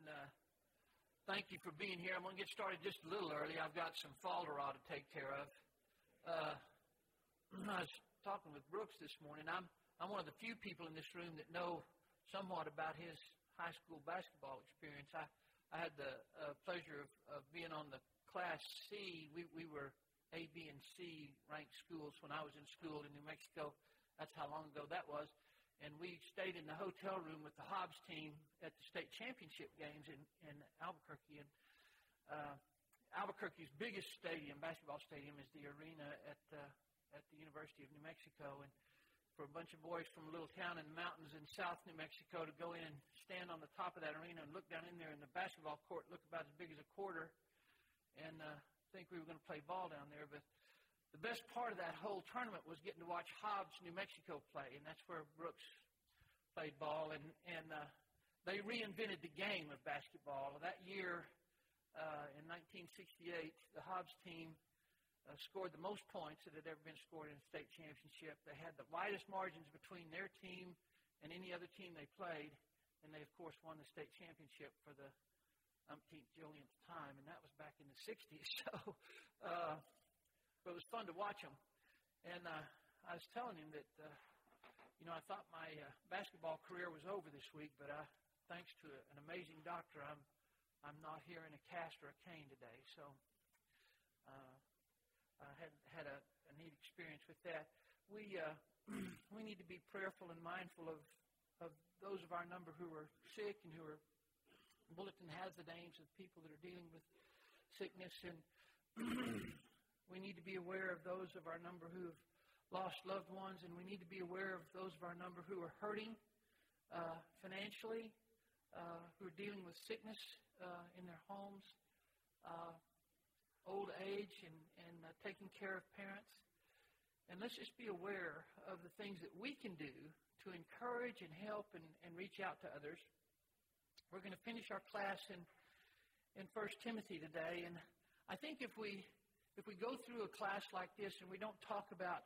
and thank you for being here. I'm going to get started just a little early. I've got some falderall to take care of. I was talking with Brooks this morning. I'm one of the few people in this room that know somewhat about his high school basketball experience. I had the pleasure of being on the Class C. We were A, B, and C ranked schools when I was in school in New Mexico. That's how long ago that was. And we stayed in the hotel room with the Hobbs team at the state championship games in Albuquerque. And Albuquerque's biggest stadium, basketball stadium, is the arena at the University of New Mexico. And for a bunch of boys from a little town in the mountains in South New Mexico to go in and stand on the top of that arena and look down in there, and the basketball court looked about as big as a quarter, and think we were going to play ball down there. But the best part of that whole tournament was getting to watch Hobbs, New Mexico play, and that's where Brooks played ball. And they reinvented the game of basketball. That year, in 1968, the Hobbs team scored the most points that had ever been scored in a state championship. They had the widest margins between their team and any other team they played, and they, of course, won the state championship for the umpteenth jillionth time, and that was back in the 60s. So, but it was fun to watch them. And I was telling him that, I thought my basketball career was over this week, but thanks to an amazing doctor, I'm not here in a cast or a cane today. So I had a neat experience with that. We need to be prayerful and mindful of those of our number who are sick and who are bulletin has the names of people that are dealing with sickness, and we need to be aware of those of our number who have lost loved ones, and we need to be aware of those of our number who are hurting financially, who are dealing with sickness in their homes, old age, and taking care of parents. And let's just be aware of the things that we can do to encourage and help and reach out to others. We're going to finish our class in 1 Timothy today, and I think if we go through a class like this and we don't talk about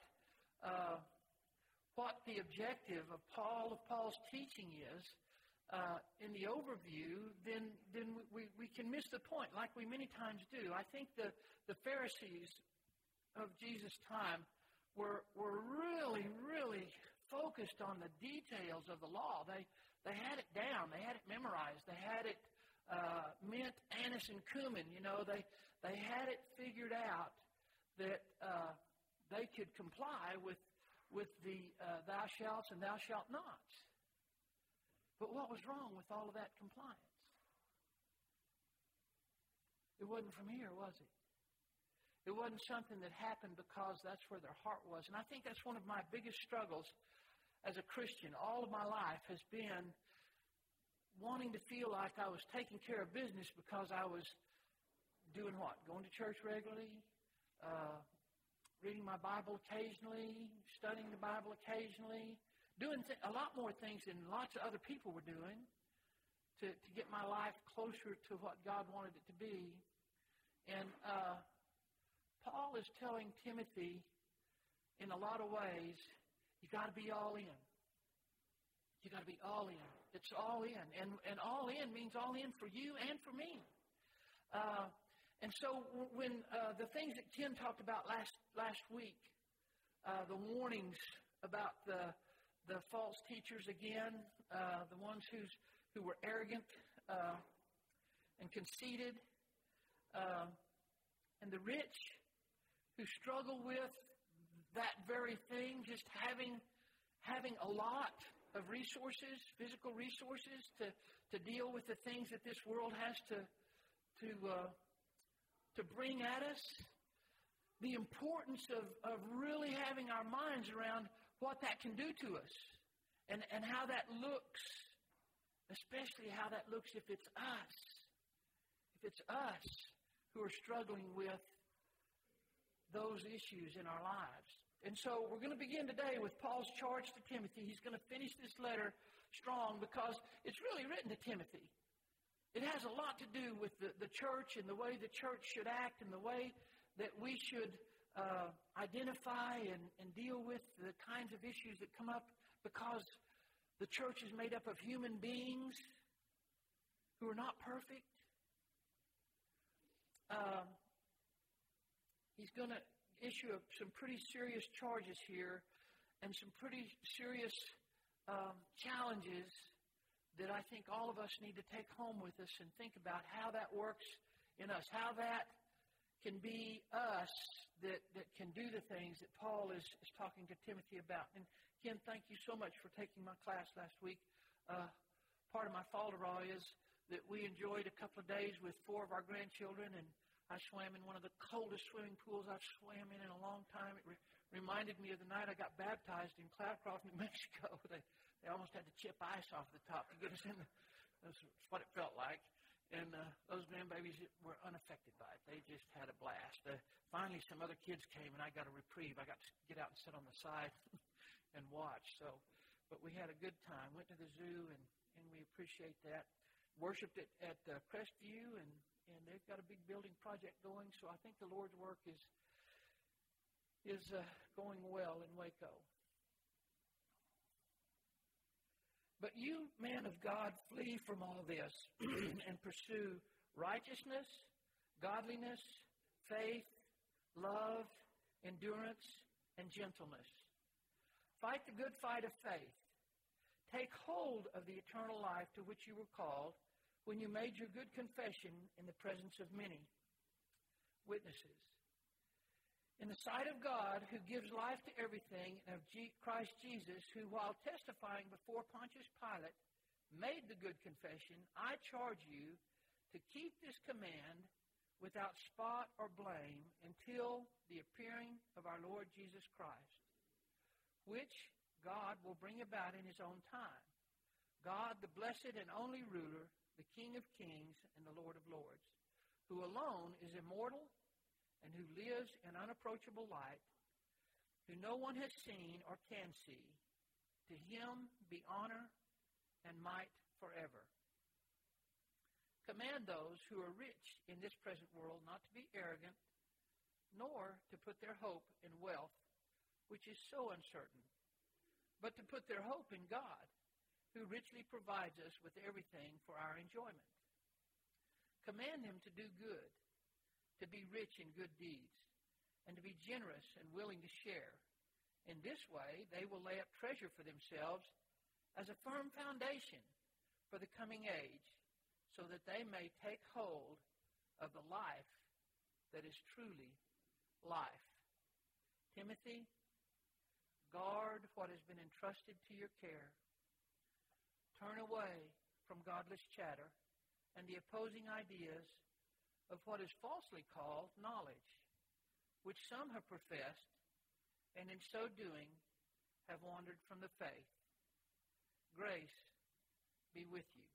what the objective of Paul's teaching is in the overview, then we can miss the point, like we many times do. I think the Pharisees of Jesus' time were really, really focused on the details of the law. They had it down. They had it memorized. They had it mint, anise, and cumin. They had it figured out that they could comply with the thou shalt and thou shalt nots. But what was wrong with all of that compliance? It wasn't from here, was it? It wasn't something that happened because that's where their heart was. And I think that's one of my biggest struggles as a Christian all of my life has been wanting to feel like I was taking care of business because I was doing what? Going to church regularly, reading my Bible occasionally, studying the Bible occasionally, doing a lot more things than lots of other people were doing to get my life closer to what God wanted it to be. And Paul is telling Timothy in a lot of ways, you got to be all in. You got to be all in. It's all in. And all in means all in for you and for me. And so when the things that Ken talked about last week, the warnings about the false teachers again, the ones who were arrogant and conceited, and the rich who struggle with that very thing, just having a lot of resources, physical resources, to deal with the things that this world has to bring at us. The importance of really having our minds around what that can do to us and how that looks, especially how that looks if it's us. If it's us who are struggling with those issues in our lives. And so we're going to begin today with Paul's charge to Timothy. He's going to finish this letter strong because it's really written to Timothy. It has a lot to do with the church and the way the church should act and the way that we should identify and deal with the kinds of issues that come up because the church is made up of human beings who are not perfect. He's going to issue some pretty serious charges here and some pretty serious challenges that I think all of us need to take home with us and think about how that works in us, how that can be us that can do the things that Paul is talking to Timothy about. And Ken, thank you so much for taking my class last week. Part of my falderall is that we enjoyed a couple of days with 4 of our grandchildren, and I swam in one of the coldest swimming pools I've swam in a long time. It reminded me of the night I got baptized in Cloudcroft, New Mexico. They almost had to chip ice off the top to get us in. That's what it felt like. And those grandbabies were unaffected by it. They just had a blast. Finally, some other kids came, and I got a reprieve. I got to get out and sit on the side and watch. But we had a good time. Went to the zoo, and we appreciate that. Worshipped at Crestview, and they've got a big building project going. So I think the Lord's work is going well in Waco. But you, man of God, flee from all this and pursue righteousness, godliness, faith, love, endurance, and gentleness. Fight the good fight of faith. Take hold of the eternal life to which you were called when you made your good confession in the presence of many witnesses. In the sight of God, who gives life to everything, and of Christ Jesus, who, while testifying before Pontius Pilate, made the good confession, I charge you to keep this command without spot or blame until the appearing of our Lord Jesus Christ, which God will bring about in his own time. God, the blessed and only ruler, the King of kings and the Lord of lords, who alone is immortal and who lives in unapproachable light, who no one has seen or can see, to him be honor and might forever. Command those who are rich in this present world not to be arrogant, nor to put their hope in wealth, which is so uncertain, but to put their hope in God, who richly provides us with everything for our enjoyment. Command them to do good, to be rich in good deeds, and to be generous and willing to share. In this way, they will lay up treasure for themselves as a firm foundation for the coming age, so that they may take hold of the life that is truly life. Timothy, guard what has been entrusted to your care. Turn away from godless chatter and the opposing ideas of what is falsely called knowledge, which some have professed, and in so doing have wandered from the faith. Grace be with you.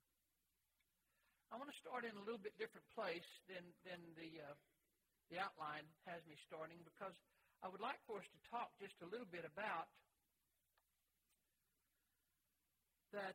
I want to start in a little bit different place than the outline has me starting, because I would like for us to talk just a little bit about that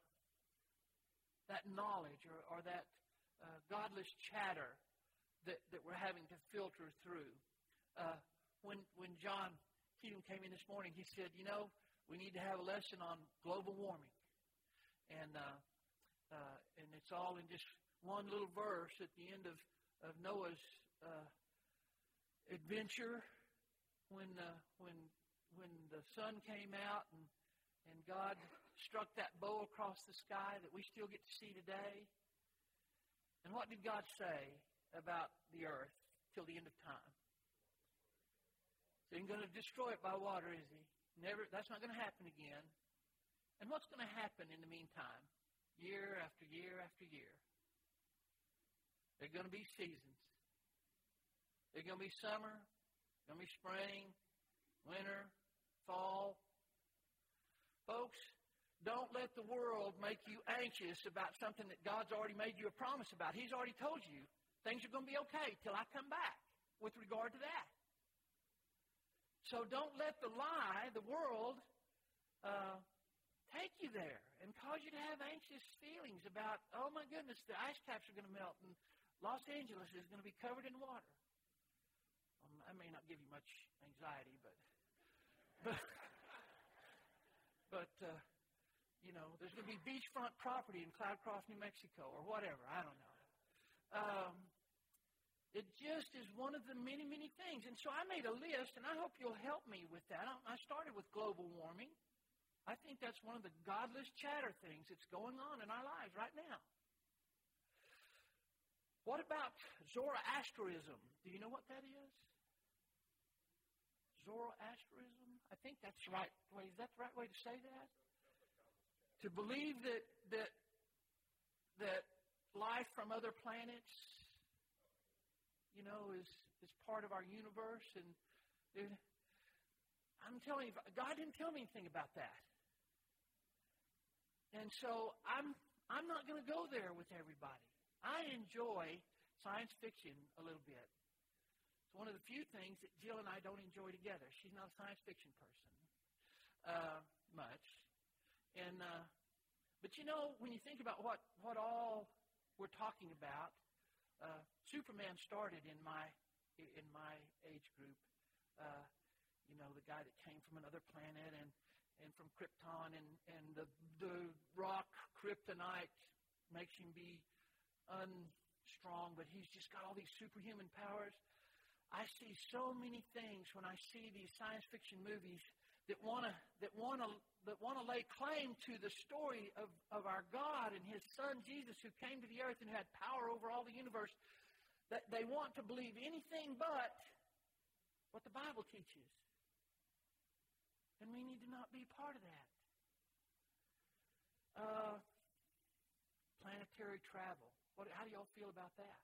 knowledge or that godless chatter that we're having to filter through. When John Keaton came in this morning, he said, we need to have a lesson on global warming. And it's all in just one little verse at the end of Noah's adventure when the sun came out and God struck that bow across the sky that we still get to see today. And what did God say about the earth till the end of time? He ain't going to destroy it by water, is he? Never. That's not going to happen again. And what's going to happen in the meantime? Year after year after year. There are going to be seasons. There's going to be summer, going to be spring, winter, fall. Folks, don't let the world make you anxious about something that God's already made you a promise about. He's already told you things are going to be okay till I come back with regard to that. So don't let the lie, the world, take you there and cause you to have anxious feelings about, oh my goodness, the ice caps are going to melt and Los Angeles is going to be covered in water. I may not give you much anxiety, but there's going to be beachfront property in Cloud Cross, New Mexico, or whatever. I don't know. It just is one of the many, many things. And so I made a list, and I hope you'll help me with that. I started with global warming. I think that's one of the godless chatter things that's going on in our lives right now. What about Zoroastrianism? Do you know what that is? Zoroastrianism? I think that's the right way. Is that the right way to say that? To believe that life from other planets, is part of our universe. And I'm telling you, God didn't tell me anything about that. And so I'm not going to go there with everybody. I enjoy science fiction a little bit. It's one of the few things that Jill and I don't enjoy together. She's not a science fiction person much. And but when you think about what all we're talking about, Superman started in my age group. The guy that came from another planet and from Krypton, and the rock kryptonite makes him be unstrong, but he's just got all these superhuman powers. I see so many things when I see these science fiction movies that want to lay claim to the story of our God and His Son Jesus, who came to the earth and had power over all the universe. That they want to believe anything but what the Bible teaches. And we need to not be part of that. Planetary travel. How do y'all feel about that?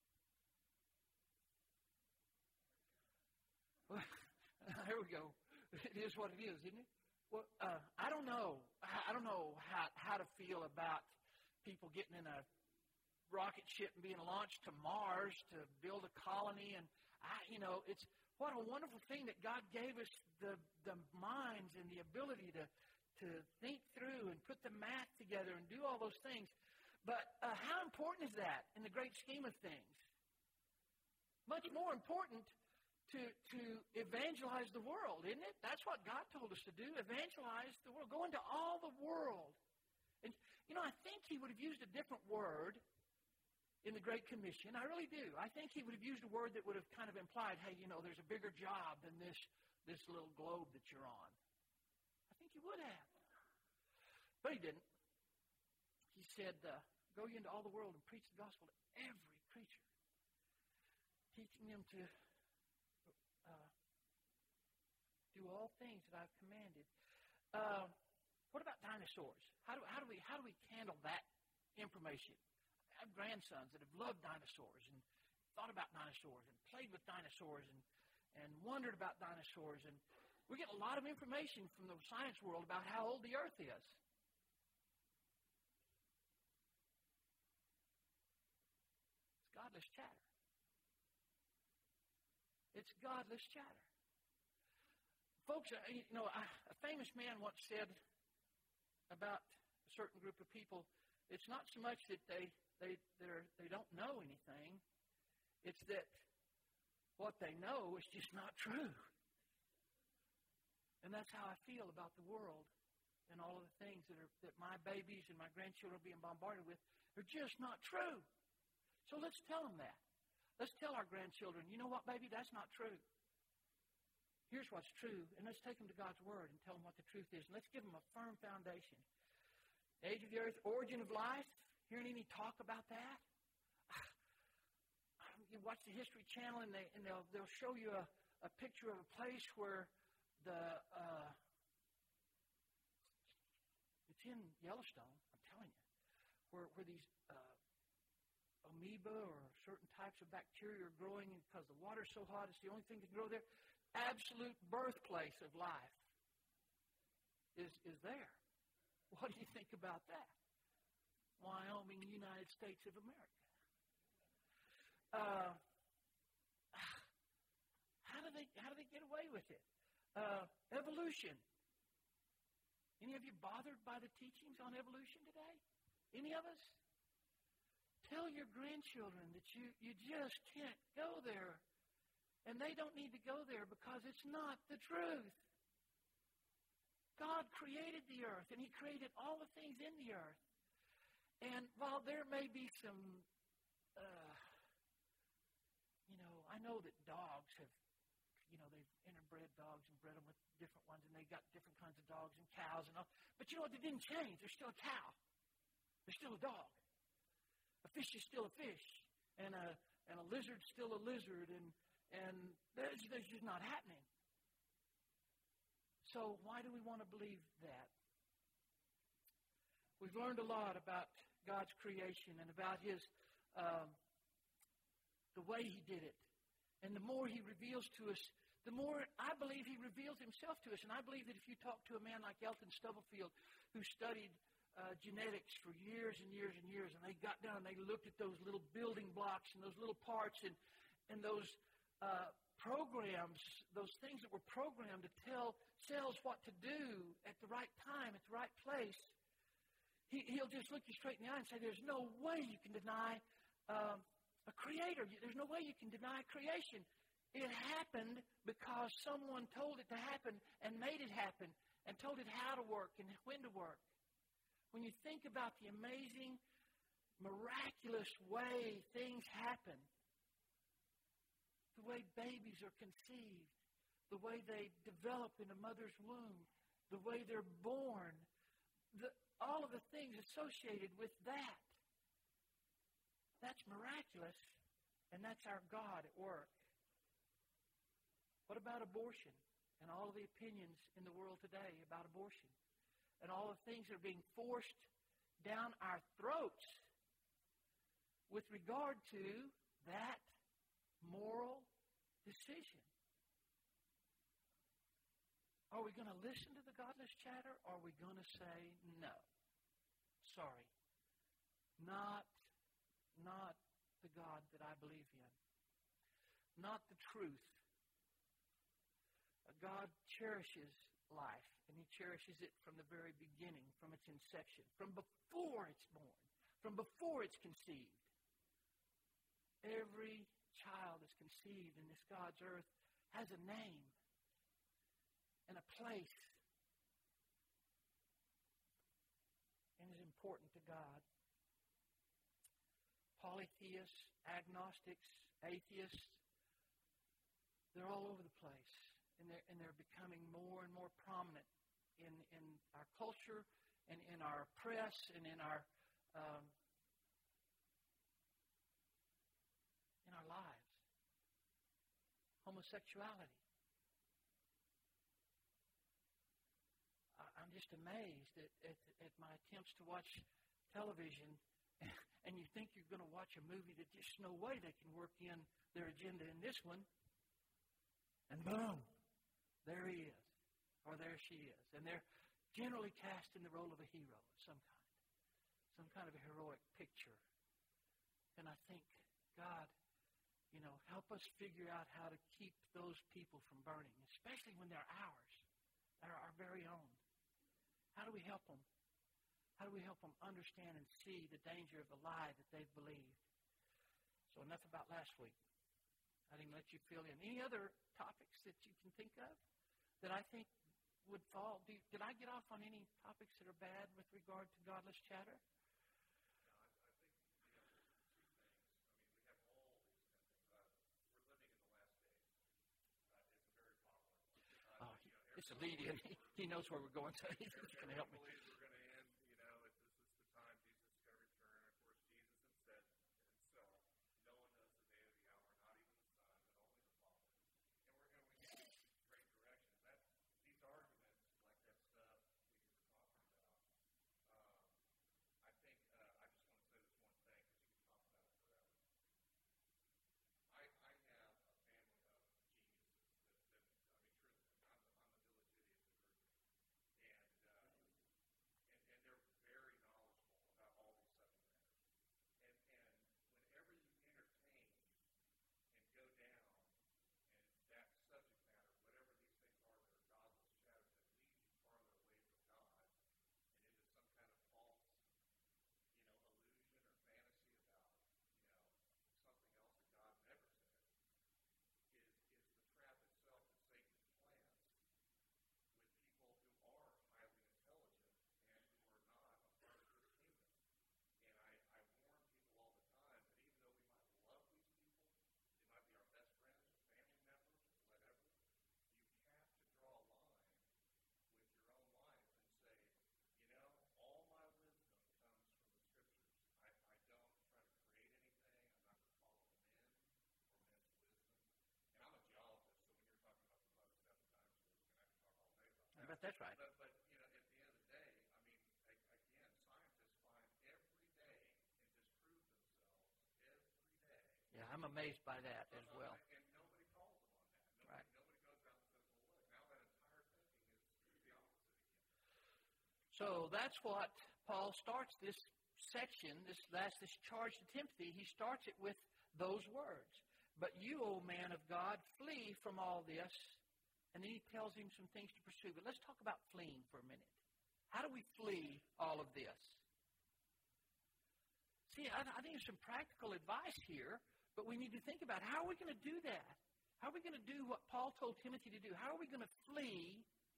Well, there we go. It is what it is, isn't it? Well, I don't know. I don't know how to feel about people getting in a rocket ship and being launched to Mars to build a colony. And it's what a wonderful thing that God gave us the minds and the ability to think through and put the math together and do all those things. But how important is that in the great scheme of things? Much more important to evangelize the world, isn't it? That's what God told us to do, evangelize the world. Go into all the world. And, I think He would have used a different word in the Great Commission. I really do. I think He would have used a word that would have kind of implied, hey, there's a bigger job than this little globe that you're on. I think He would have. But He didn't. He said, go ye into all the world and preach the gospel to every creature, teaching them to do all things that I've commanded. What about dinosaurs? How do we handle that information? I have grandsons that have loved dinosaurs and thought about dinosaurs and played with dinosaurs and wondered about dinosaurs. And we get a lot of information from the science world about how old the earth is. It's godless chatter. It's godless chatter. Folks, a famous man once said about a certain group of people, it's not so much that they don't know anything, it's that what they know is just not true. And that's how I feel about the world and all of the things that my babies and my grandchildren are being bombarded with. They're just not true. So let's tell them that. Let's tell our grandchildren, you know what, baby, that's not true. Here's what's true, and let's take them to God's Word and tell them what the truth is. And let's give them a firm foundation. Age of the earth, origin of life. Hearing any talk about that? You watch the History Channel, and they'll show you a picture of a place where it's in Yellowstone, I'm telling you, where these amoeba or certain types of bacteria are growing because the water's so hot, it's the only thing that can grow there. Absolute birthplace of life is there. What do you think about that? Wyoming, United States of America. How do they get away with it? Evolution. Any of you bothered by the teachings on evolution today? Any of us? Tell your grandchildren that you just can't go there. And they don't need to go there because it's not the truth. God created the earth, and He created all the things in the earth. And while there may be some, I know that dogs have, they've interbred dogs and bred them with different ones, and they got different kinds of dogs and cows and all. But you know what? They didn't change. They're still a cow. They're still a dog. A fish is still a fish, and a lizard's still a lizard, and that's just not happening. So why do we want to believe that? We've learned a lot about God's creation and about His the way He did it. And the more He reveals to us, the more I believe He reveals Himself to us. And I believe that if you talk to a man like Elton Stubblefield, who studied genetics for years and years and years, and they got down and they looked at those little building blocks and those little parts and those programs, those things that were programmed to tell cells what to do at the right time, at the right place, he'll just look you straight in the eye and say, there's no way you can deny a creator. There's no way you can deny creation. It happened because someone told it to happen and made it happen and told it how to work and when to work. When you think about the amazing, miraculous way things happen, the way babies are conceived, the way they develop in a mother's womb, the way they're born, all of the things associated with that. That's miraculous, and that's our God at work. What about abortion and all of the opinions in the world today about abortion and all the things that are being forced down our throats with regard to that moral decision? Are we going to listen to the godless chatter, or are we going to say, no, sorry, not the God that I believe in, not the truth. God cherishes life, and He cherishes it from the very beginning, from its inception, from before it's born, from before it's conceived. Every child that's conceived in this God's earth has a name and a place and is important to God. Polytheists, agnostics, atheists, they're all over the place. And they're becoming more and more prominent in our culture and in our press and in our lives. Homosexuality. I'm just amazed at my attempts to watch television, and you think you're going to watch a movie that just no way they can work in their agenda in this one, and boom, there he is, or there she is. And they're generally cast in the role of a hero of some kind of a heroic picture. And I think, God, help us figure out how to keep those people from burning, especially when they're ours. They're our very own. How do we help them? How do we help them understand and see the danger of the lie that they've believed? So enough about last week. I didn't let you fill in. Any other topics that you can think of that I think would fall? Did I get off on any topics that are bad with regard to godless chatter? It's a lead in. He knows where we're going, so he's going to help me. We're going to end, this is the time Jesus is going to return. Of course, Jesus himself said, no one knows the day or the hour, not even the Son, but only the Father. And we're going to get great direction. These arguments, like that stuff we were talking about, I think, I just want to say this one thing, because you can talk about it forever. I have a family of geniuses that truly, I'm the village idiot of the group. And That's right. But at the end of the day, I mean, again, scientists find every day and disprove themselves every day. Yeah, I'm amazed by that as well. And nobody calls them on that. Right. Nobody goes out and says, well, look, now that entire thinking is the opposite again. So that's what Paul starts this section, this charge to Timothy. He starts it with those words. But you, O man of God, flee from all this. And then he tells him some things to pursue. But let's talk about fleeing for a minute. How do we flee all of this? See, I think there's some practical advice here, but we need to think about how are we going to do that? How are we going to do what Paul told Timothy to do? How are we going to flee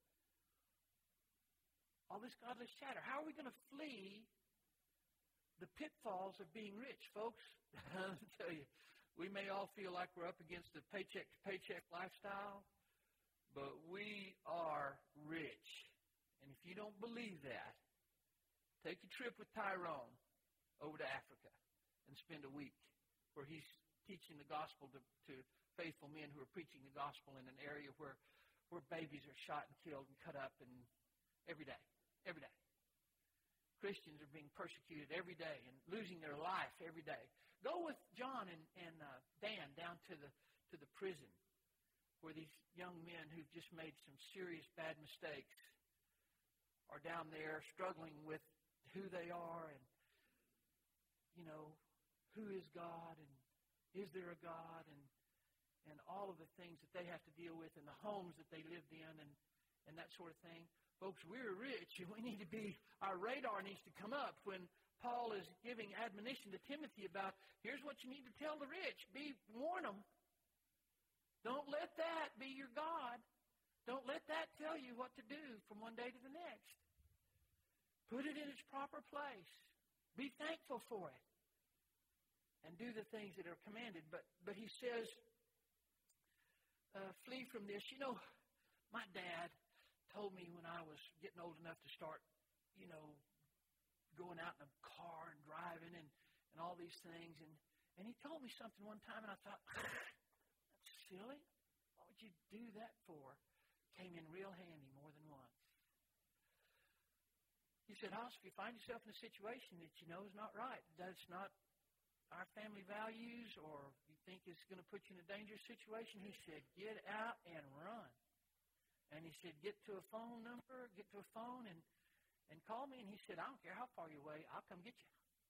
all this godless chatter? How are we going to flee the pitfalls of being rich, folks? I'll tell you, we may all feel like we're up against a paycheck-to-paycheck lifestyle, but we are rich. And if you don't believe that, take a trip with Tyrone over to Africa and spend a week where he's teaching the gospel to faithful men who are preaching the gospel in an area where babies are shot and killed and cut up and every day. Christians are being persecuted every day and losing their life every day. Go with John and Dan down to the prison where these young men who've just made some serious bad mistakes are down there struggling with who they are and, who is God and is there a God and all of the things that they have to deal with and the homes that they lived in and that sort of thing. Folks, we're rich, and we need to our radar needs to come up when Paul is giving admonition to Timothy about, here's what you need to tell the rich. Warn them. Don't let that be your God. Don't let that tell you what to do from one day to the next. Put it in its proper place. Be thankful for it. And do the things that are commanded. But he says, flee from this. My dad told me when I was getting old enough to start, going out in a car and driving and all these things. And he told me something one time, and I thought, that's silly. What would you do that for? Came in real handy more than once. He said, Hoss, if you find yourself in a situation that you know is not right, that's not our family values, or you think it's going to put you in a dangerous situation, he said, get out and run. And he said, get to a phone and call me. And he said, I don't care how far you're away, I'll come get you.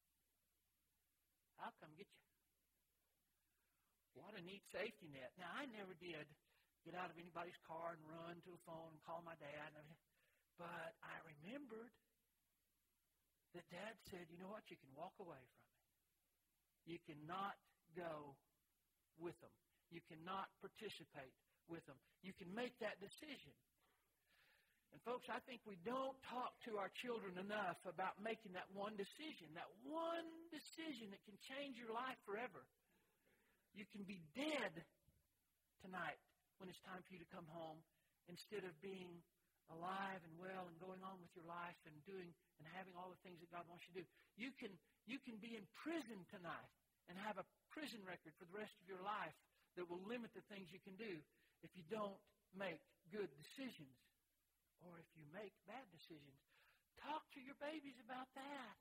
I'll come get you. What a neat safety net. Now, I never did get out of anybody's car and run to a phone and call my dad. But I remembered that Dad said, you know what, you can walk away from it. You cannot go with them. You cannot participate with them. You can make that decision. And folks, I think we don't talk to our children enough about making that one decision that can change your life forever. You can be dead tonight when it's time for you to come home instead of being alive and well and going on with your life and doing and having all the things that God wants you to do. You can be in prison tonight and have a prison record for the rest of your life that will limit the things you can do if you don't make good decisions or if you make bad decisions. Talk to your babies about that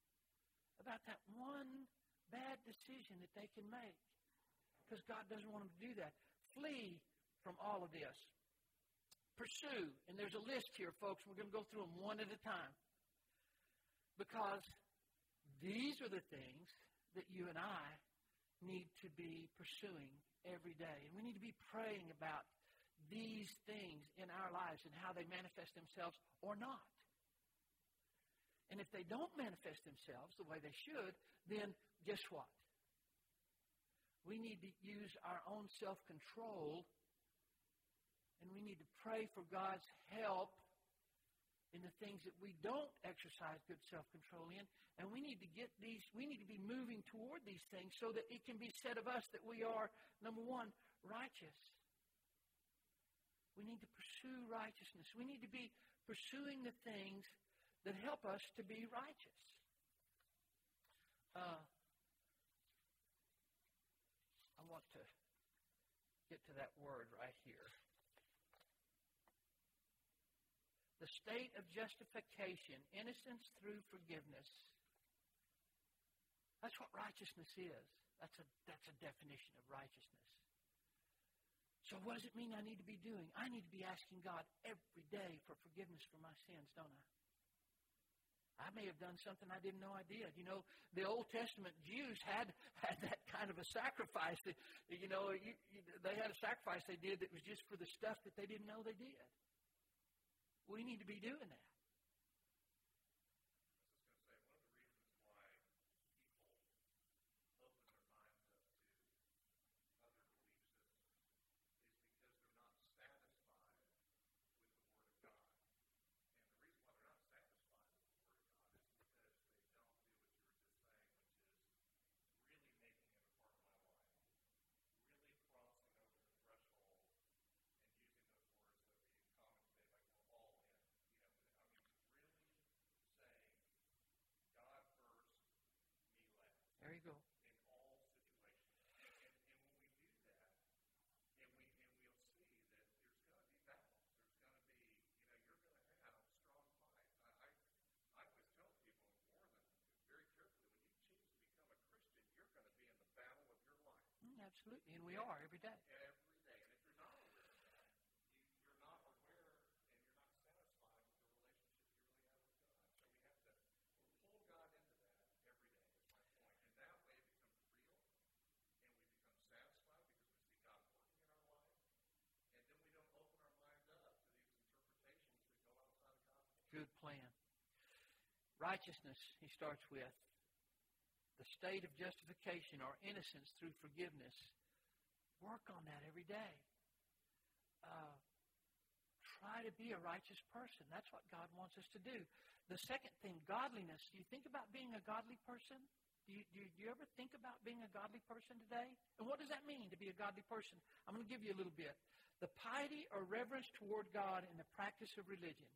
one bad decision that they can make, because God doesn't want them to do that. Flee from all of this. Pursue, and there's a list here, folks. We're going to go through them one at a time, because these are the things that you and I need to be pursuing every day. And we need to be praying about these things in our lives and how they manifest themselves or not. And if they don't manifest themselves the way they should, then guess what? We need to use our own self-control, and we need to pray for God's help in the things that we don't exercise good self-control in. And we need to be moving toward these things so that it can be said of us that we are, number one, righteous. We need to pursue righteousness. We need to be pursuing the things that help us to be righteous. I want to get to that word right here. The state of justification, innocence through forgiveness. That's what righteousness is. That's a definition of righteousness. So what does it mean I need to be doing? I need to be asking God every day for forgiveness for my sins, don't I? I may have done something I didn't know I did. You know, the Old Testament Jews had that kind of a sacrifice. That, you know, they had a sacrifice they did that was just for the stuff that they didn't know they did. We need to be doing that. There you go. In all situations. And when we do that, and we'll see that there's going to be battles. There's going to be, you know, you're going to have strong fights. I always tell people, more than very carefully, when you choose to become a Christian, you're going to be in the battle of your life. Absolutely, and we are every day. Every day. And if you're not aware of that, you're not aware and you're not satisfied with the relationship you really have with God. So we have to pull God into that every day, is my point. And that way it becomes real, and we become satisfied because we see God working in our life. And then we don't open our mind up to these interpretations that go outside of God's word. Good plan. Righteousness, he starts with. The state of justification or innocence through forgiveness. Work on that every day. Try to be a righteous person. That's what God wants us to do. The second thing, godliness. Do you think about being a godly person? Do you ever think about being a godly person today? And what does that mean to be a godly person? I'm going to give you a little bit. The piety or reverence toward God in the practice of religion.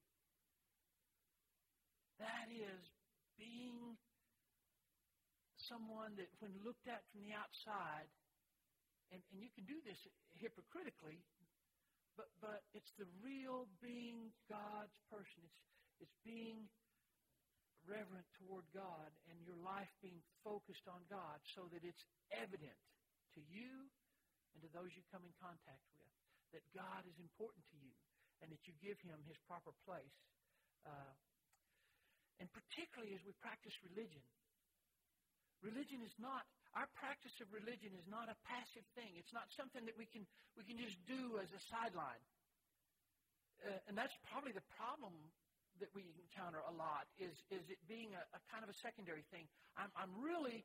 That is being someone that when looked at from the outside, and you can do this hypocritically, but it's the real being God's person. It's being reverent toward God and your life being focused on God so that it's evident to you and to those you come in contact with that God is important to you and that you give Him His proper place. And particularly as we practice religion. Religion is not, our practice of religion is not a passive thing. It's not something that we can just do as a sideline. And that's probably the problem that we encounter a lot, is it being a kind of a secondary thing. I'm really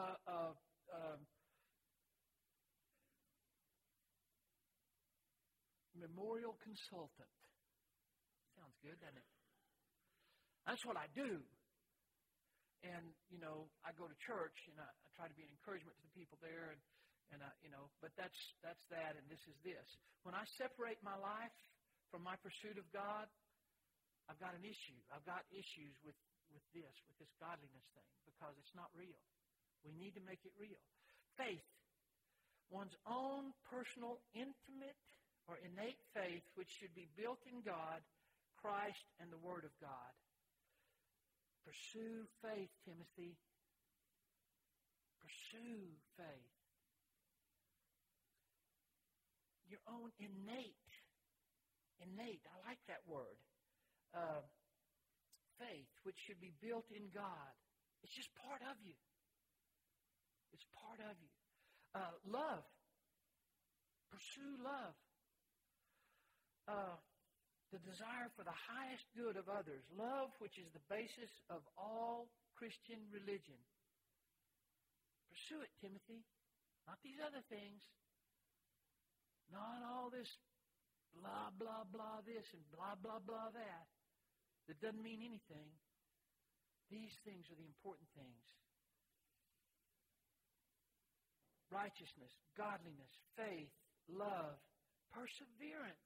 memorial consultant. Sounds good, doesn't it? That's what I do. And, you know, I go to church, and I try to be an encouragement to the people there, and you know, but that's that, and this is this. When I separate my life from my pursuit of God, I've got an issue. I've got issues with this godliness thing, because it's not real. We need to make it real. Faith, one's own personal, intimate, or innate faith, which should be built in God, Christ, and the Word of God. Pursue faith, Timothy. Pursue faith. Your own innate. I like that word. Faith, which should be built in God. It's just part of you. It's part of you. Love. Pursue love. The desire for the highest good of others. Love, which is the basis of all Christian religion. Pursue it, Timothy. Not these other things. Not all this blah, blah, blah this and blah, blah, blah that. That doesn't mean anything. These things are the important things. Righteousness, godliness, faith, love, perseverance.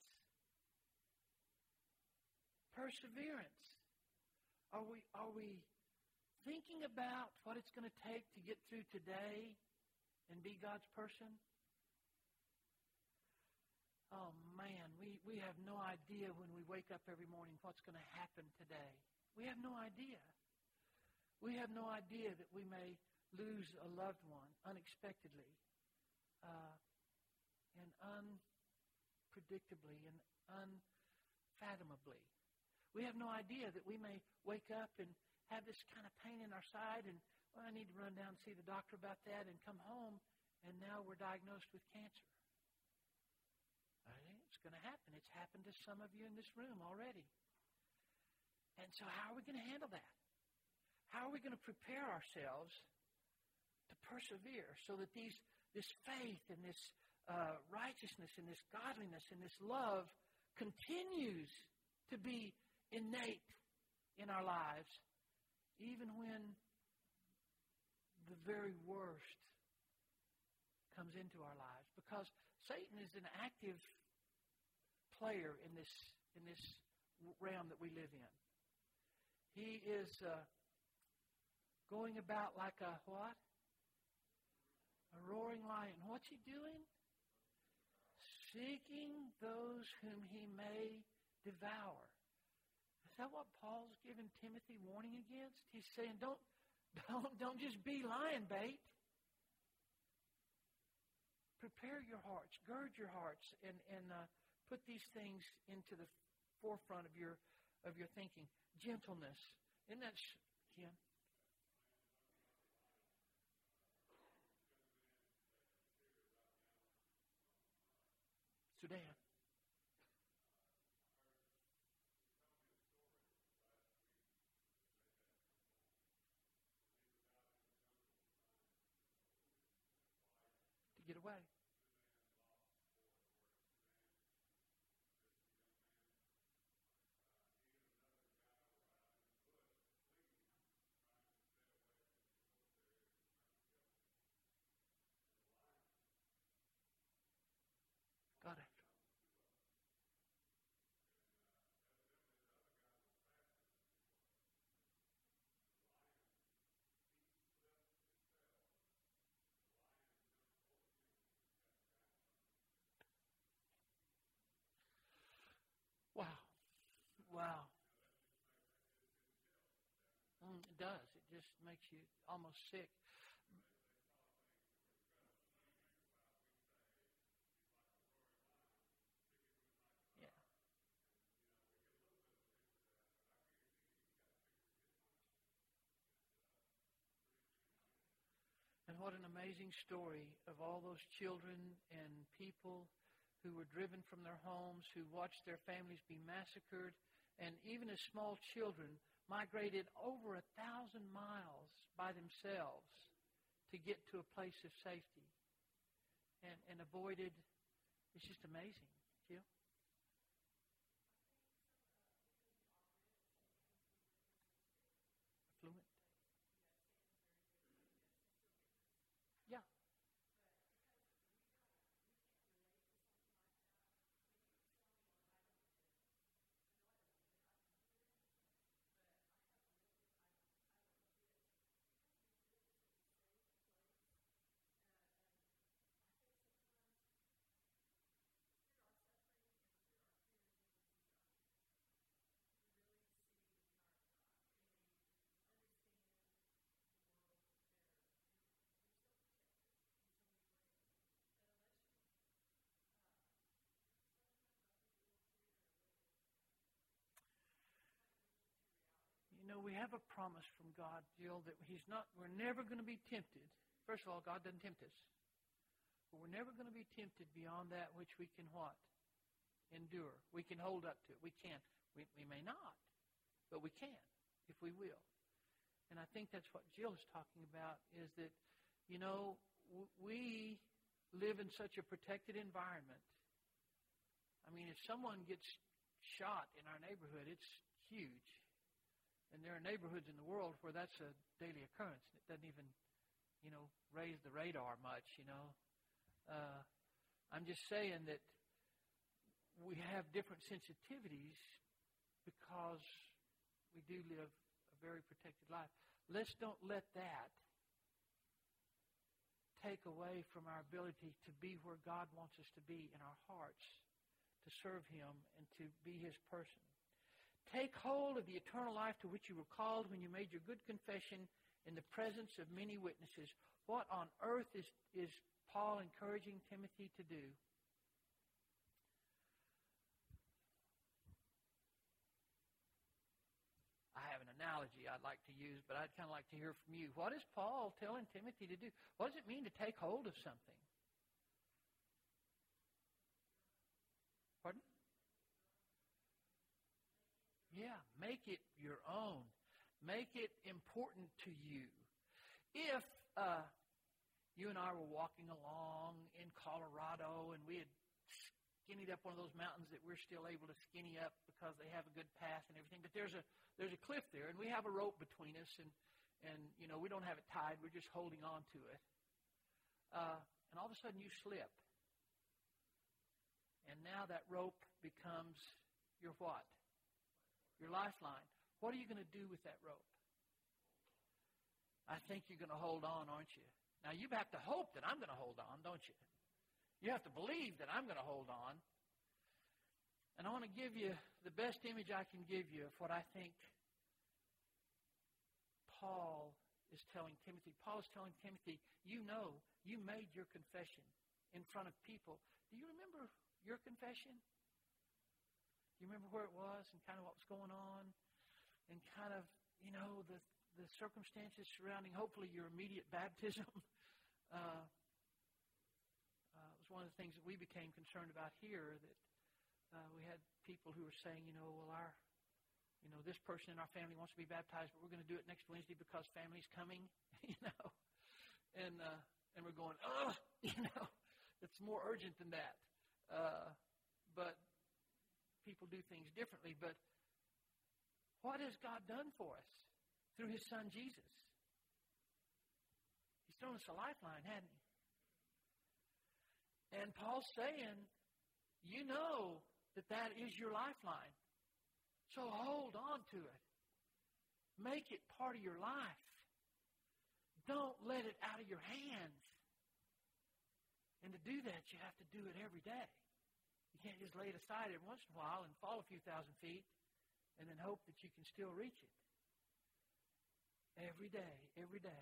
Perseverance. Are we thinking about what it's going to take to get through today and be God's person? Oh, man, we have no idea when we wake up every morning what's going to happen today. We have no idea. We have no idea that we may lose a loved one unexpectedly and unpredictably and unfathomably. We have no idea that we may wake up and have this kind of pain in our side and, well, I need to run down and see the doctor about that and come home, and now we're diagnosed with cancer. It's going to happen. It's happened to some of you in this room already. And so how are we going to handle that? How are we going to prepare ourselves to persevere so that this faith and this righteousness and this godliness and this love continues to be innate in our lives, even when the very worst comes into our lives? Because Satan is an active player in this realm that we live in. He is going about like a what? A roaring lion. What's he doing? Seeking those whom he may devour. Is that what Paul's giving Timothy warning against? He's saying, don't just be lion bait. Prepare your hearts, gird your hearts, and put these things into the forefront of your thinking. Gentleness. Isn't that, Kim? Sudan. To get away. Got after him. Wow. Wow. It does. It just makes you almost sick. Yeah. And what an amazing story of all those children and people who were driven from their homes, who watched their families be massacred, and even as small children migrated over 1,000 miles by themselves to get to a place of safety and avoided. It's just amazing. Jill? Fluent. Yeah. You know, we have a promise from God, Jill, that we're never going to be tempted. First of all, God doesn't tempt us. But we're never going to be tempted beyond that which we can what? Endure. We can hold up to it. We can. We may not, but we can if we will. And I think that's what Jill is talking about, is that, you know, we live in such a protected environment. I mean, if someone gets shot in our neighborhood, it's huge. And there are neighborhoods in the world where that's a daily occurrence. It doesn't even, you know, raise the radar much, you know. I'm just saying that we have different sensitivities because we do live a very protected life. Let's don't let that take away from our ability to be where God wants us to be in our hearts to serve Him and to be His person. Take hold of the eternal life to which you were called when you made your good confession in the presence of many witnesses. What on earth is Paul encouraging Timothy to do? I have an analogy I'd like to use, but I'd kind of like to hear from you. What is Paul telling Timothy to do? What does it mean to take hold of something? Pardon? Yeah, make it your own. Make it important to you. If you and I were walking along in Colorado and we had skinnied up one of those mountains that we're still able to skinny up because they have a good path and everything, but there's a cliff there and we have a rope between us and you know, we don't have it tied, we're just holding on to it. And all of a sudden you slip. And now that rope becomes your what? Your lifeline. What are you going to do with that rope? I think you're going to hold on, aren't you? Now, you have to hope that I'm going to hold on, don't you? You have to believe that I'm going to hold on. And I want to give you the best image I can give you of what I think Paul is telling Timothy. Paul is telling Timothy, you know, you made your confession in front of people. Do you remember your confession? Do you remember where it was and kind of what was going on? And kind of, you know, the circumstances surrounding, hopefully, your immediate baptism. It was one of the things that we became concerned about here, that we had people who were saying, you know, well, this person in our family wants to be baptized, but we're going to do it next Wednesday because family's coming, you know. And we're going, you know, it's more urgent than that. But people do things differently. But what has God done for us through His Son Jesus? He's thrown us a lifeline, hadn't He? And Paul's saying, you know that is your lifeline. So hold on to it. Make it part of your life. Don't let it out of your hands. And to do that, you have to do it every day. You can't just lay it aside every once in a while and fall a few thousand feet and then hope that you can still reach it. Every day, every day.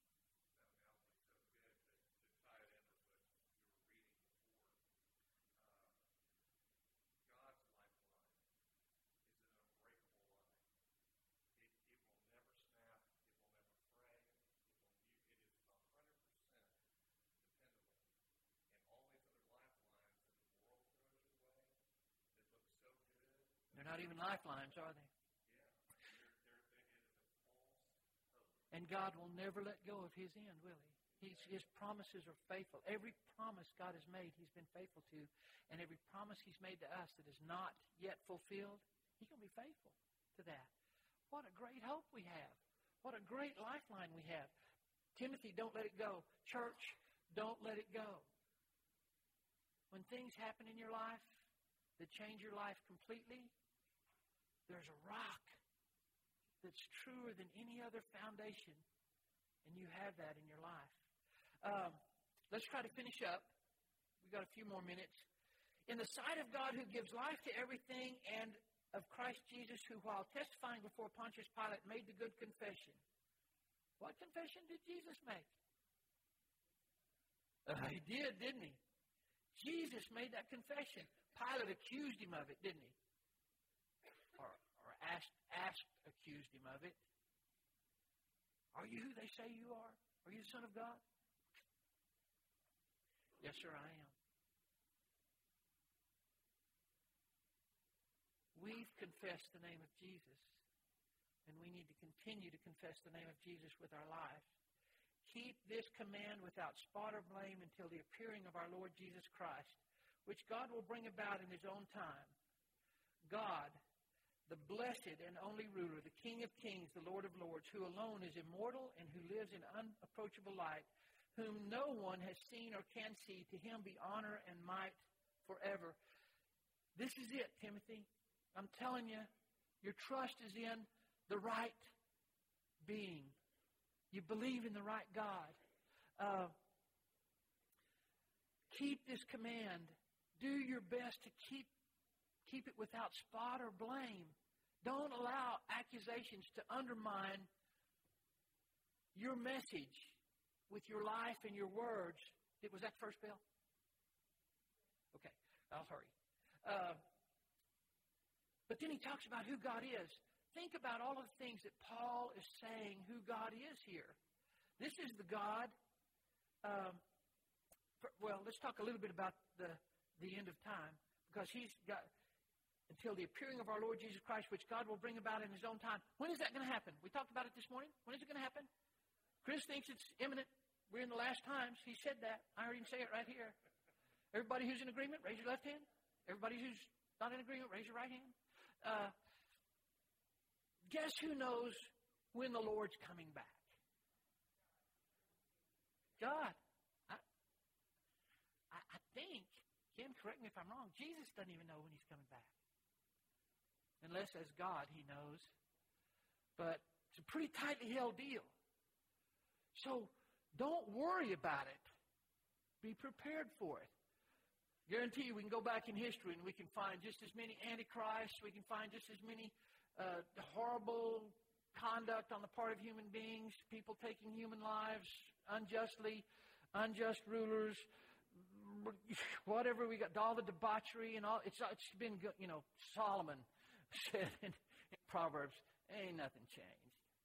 They're not even lifelines, are they? And God will never let go of His end, will He? His promises are faithful. Every promise God has made, He's been faithful to. And every promise He's made to us that is not yet fulfilled, He's going to be faithful to that. What a great hope we have. What a great lifeline we have. Timothy, don't let it go. Church, don't let it go. When things happen in your life that change your life completely, there's a rock that's truer than any other foundation, and you have that in your life. Let's try to finish up. We've got a few more minutes. In the sight of God who gives life to everything, and of Christ Jesus, who while testifying before Pontius Pilate made the good confession. What confession did Jesus make? He did, didn't He? Jesus made that confession. Pilate accused Him of it, didn't he? Or accused Him of it. Are you who they say you are? Are you the Son of God? Yes, sir, I am. We've confessed the name of Jesus, and we need to continue to confess the name of Jesus with our lives. Keep this command without spot or blame until the appearing of our Lord Jesus Christ, which God will bring about in His own time. God, the blessed and only ruler, the King of kings, the Lord of lords, who alone is immortal and who lives in unapproachable light, whom no one has seen or can see, to Him be honor and might forever. This is it, Timothy. I'm telling you, your trust is in the right being. You believe in the right God. Keep this command. Do your best to keep it without spot or blame. Don't allow accusations to undermine your message with your life and your words. Was that the first bell? Okay, I'll hurry. But then he talks about who God is. Think about all of the things that Paul is saying who God is here. This is the God. Let's talk a little bit about the end of time, because he's got until the appearing of our Lord Jesus Christ, which God will bring about in his own time. When is that going to happen? We talked about it this morning. When is it going to happen? Chris thinks it's imminent. We're in the last times. He said that. I heard him say it right here. Everybody who's in agreement, raise your left hand. Everybody who's not in agreement, raise your right hand. Guess who knows when the Lord's coming back? God. I think, Ken, correct me if I'm wrong, Jesus doesn't even know when he's coming back. Unless as God he knows. But it's a pretty tightly held deal. So don't worry about it. Be prepared for it. Guarantee you we can go back in history and we can find just as many antichrists. We can find just as many horrible conduct on the part of human beings, people taking human lives unjustly, unjust rulers, whatever we got, all the debauchery and all. It's been, Solomon said in Proverbs, ain't nothing changed.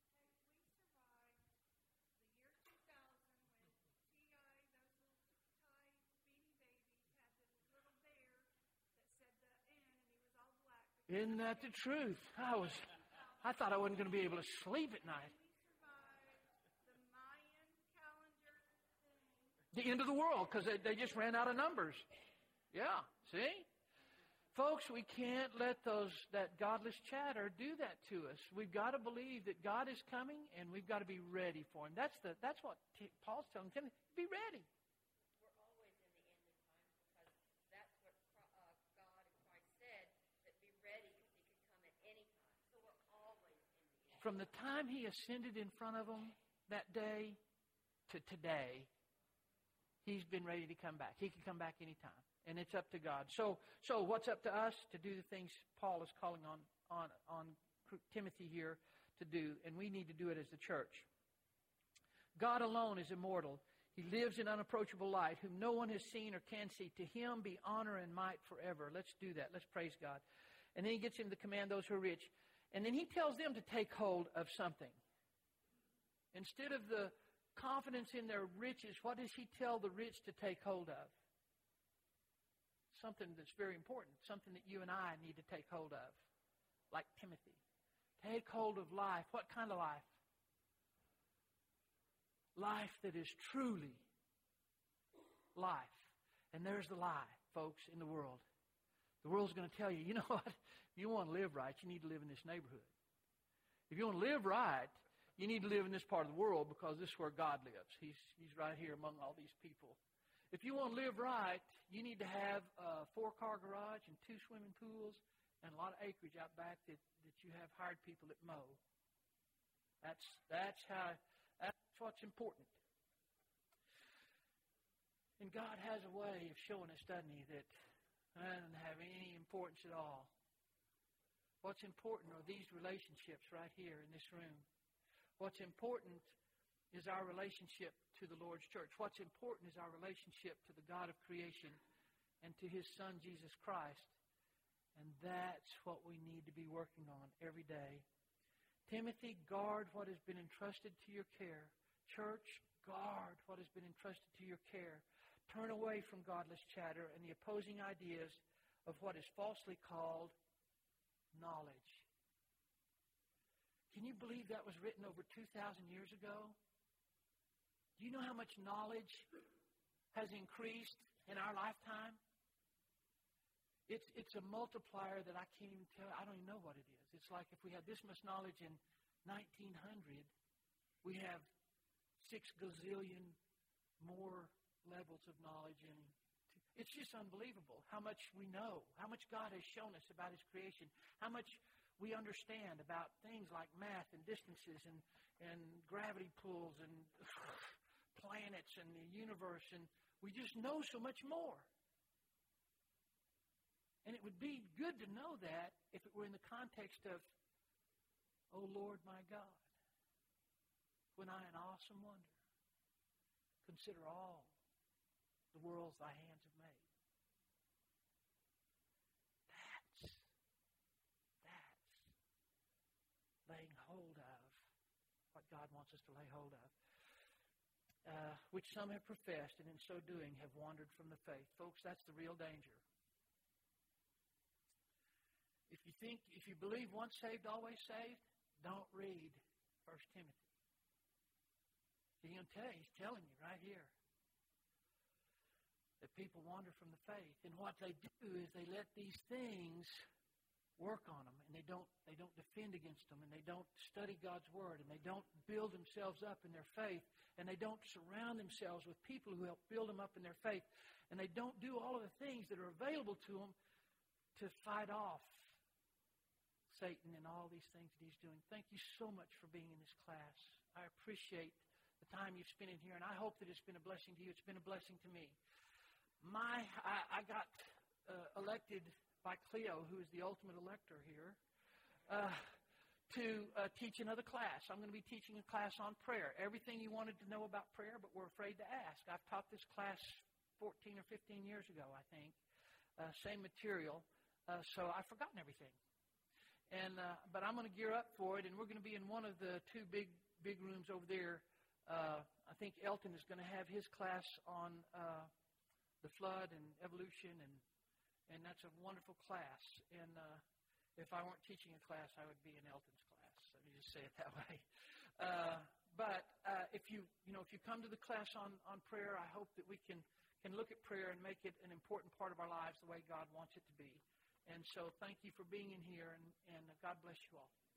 Isn't that the truth? I thought I wasn't going to be able to sleep at night. The end of the world, because they just ran out of numbers. Yeah, see? Folks, we can't let that godless chatter do that to us. We've got to believe that God is coming, and we've got to be ready for him. That's what Paul's telling Timothy. Be ready. We're always in the end of time, because that's what God and Christ said, that be ready, because he could come at any time. So we're always in the end. From the time he ascended in front of them that day to today, he's been ready to come back. He can come back anytime. And it's up to God. So what's up to us? To do the things Paul is calling on Timothy here to do. And we need to do it as the church. God alone is immortal. He lives in unapproachable light, whom no one has seen or can see. To him be honor and might forever. Let's do that. Let's praise God. And then he gets him to command those who are rich. And then he tells them to take hold of something. Instead of the confidence in their riches, what does he tell the rich to take hold of? Something that's very important, something that you and I need to take hold of, like Timothy. Take hold of life. What kind of life? Life that is truly life. And there's the lie, folks, in the world. The world's going to tell you, you know what? If you want to live right, you need to live in this neighborhood. If you want to live right, you need to live in this part of the world, because this is where God lives. He's right here among all these people. If you want to live right, you need to have a 4-car garage and 2 swimming pools and a lot of acreage out back that you have hired people that mow. That's what's important. And God has a way of showing us, doesn't he, that doesn't have any importance at all. What's important are these relationships right here in this room. What's important is our relationship to the Lord's church. What's important is our relationship to the God of creation and to his Son, Jesus Christ. And that's what we need to be working on every day. Timothy, guard what has been entrusted to your care. Church, guard what has been entrusted to your care. Turn away from godless chatter and the opposing ideas of what is falsely called knowledge. Can you believe that was written over 2,000 years ago? Do you know how much knowledge has increased in our lifetime? It's a multiplier that I can't even tell. I don't even know what it is. It's like if we had this much knowledge in 1900, we have 6 gazillion more levels of knowledge. And it's just unbelievable how much we know, how much God has shown us about his creation, how much we understand about things like math and distances and gravity pulls and planets and the universe, and we just know so much more. And it would be good to know that if it were in the context of, O Lord my God, when I in awesome wonder consider all the worlds thy hands have made. That's laying hold of what God wants us to lay hold of. Which some have professed, and in so doing have wandered from the faith. Folks, that's the real danger. If you believe once saved, always saved, don't read 1 Timothy. He's telling you right here that people wander from the faith. And what they do is they let these things work on them, and they don't defend against them, and they don't study God's Word, and they don't build themselves up in their faith, and they don't surround themselves with people who help build them up in their faith, and they don't do all of the things that are available to them to fight off Satan and all these things that he's doing. Thank you so much for being in this class. I appreciate the time you've spent in here, and I hope that it's been a blessing to you. It's been a blessing to me. I got elected by Cleo, who is the ultimate elector here, to teach another class. I'm going to be teaching a class on prayer. Everything you wanted to know about prayer, but were afraid to ask. I've taught this class 14 or 15 years ago, I think. Same material. So I've forgotten everything. But I'm going to gear up for it, and we're going to be in one of the two big rooms over there. I think Elton is going to have his class on the flood and evolution, and that's a wonderful class. And if I weren't teaching a class, I would be in Elton's class. Let me just say it that way. But if you come to the class on prayer, I hope that we can look at prayer and make it an important part of our lives the way God wants it to be. And so thank you for being in here, and God bless you all.